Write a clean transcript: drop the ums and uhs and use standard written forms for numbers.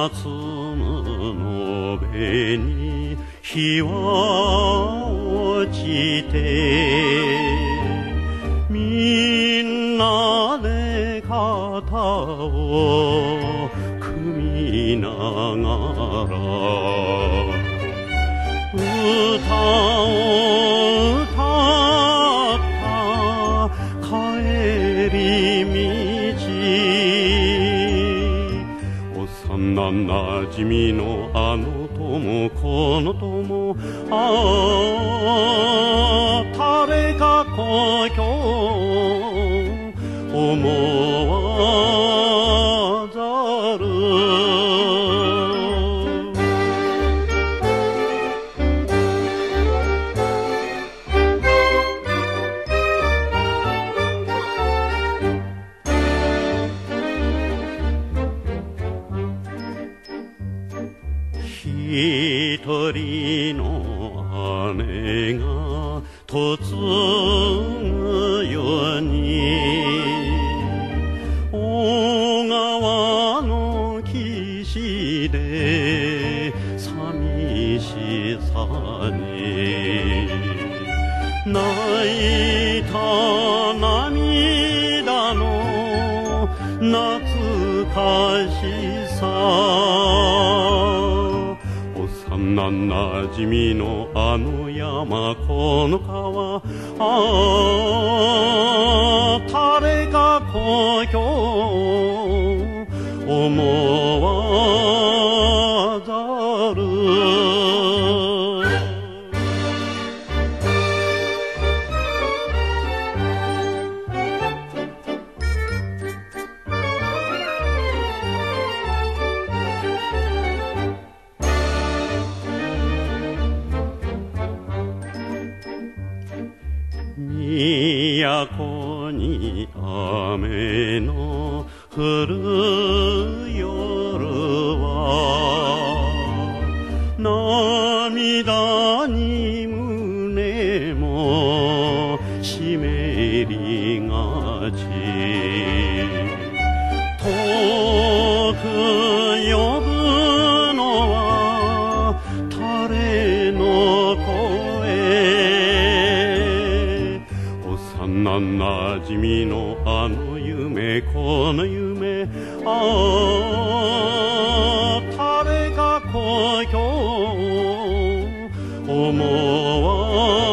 夏の辺に日は落ちてみんなで肩を組みながら歌を歌った帰り道幼なじみのあの友この友誰か故郷思わざる一人の姉が嫁ぐように小川の岸で寂しさに泣いた涙の懐かしさ幼なじみのあの山この川誰か故郷思わざる都に雨の降る夜は涙に胸も湿りがち遠く呼ぶのは誰の幼なじみのあの夢この夢誰か故郷思わ